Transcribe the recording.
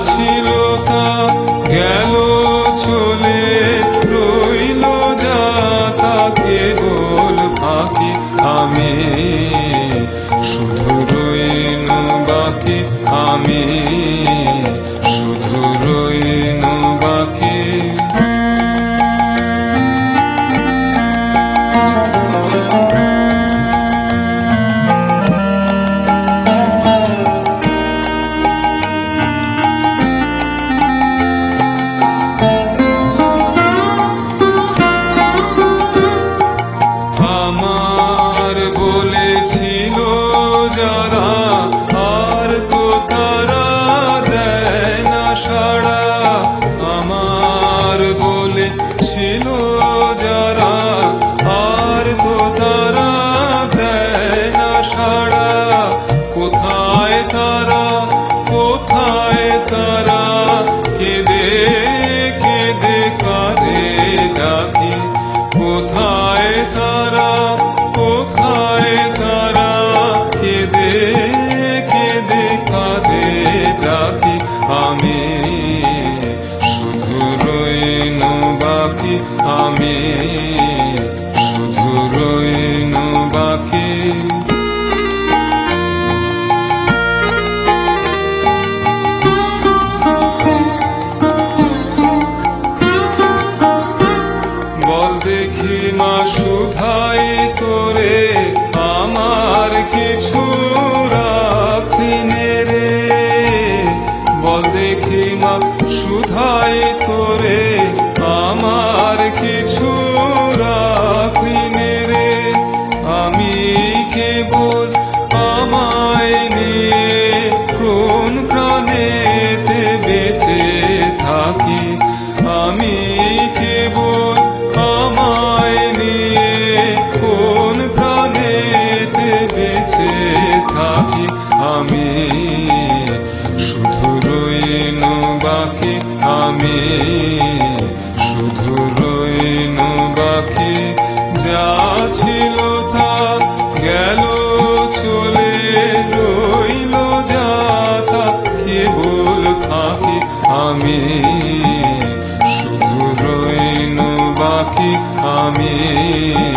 ছিল তা গেল চলে, রইল যা তা কেবল ফাঁকি। আমি শুধু রইল বাকি, আমি শুধু রইল বাকি। আমার বলেছিল যারা, আর তো তারা দেয় না সাড়া। আমার বলেছিল যারা, আর তো তারা দেয় না সাড়া। কোথায় তারা, কোথায় তারা, কেঁদে কেঁদে কারে ডাকি। কোথায় তারা, কোথায় তারা, কেঁদে কেঁদে কারে ডাকি। আমি শুধু রইল বাকি, আমি শুধু রইল বাকি। বল দেখি মা সুধাই তোরে, আমার কিছু রাখিনি রে। বল দেখি মা সুধাই তোরে, আমার কিছু রাখিনি রে। আমি কেবল আমায় নিয়ে কোন প্রাণেতে বেঁচে থাকি। আমি কেবল আমায় নিয়ে কোন প্রাণেতে বেঁচে থাকি। আমি শুধু রইল বাকি, আমি শুধু রইল বাকি। যা ছিল তা গেল চলে, রইল যা তা কেবল ফাঁকি। আমি শুধু রইল বাকি, আমি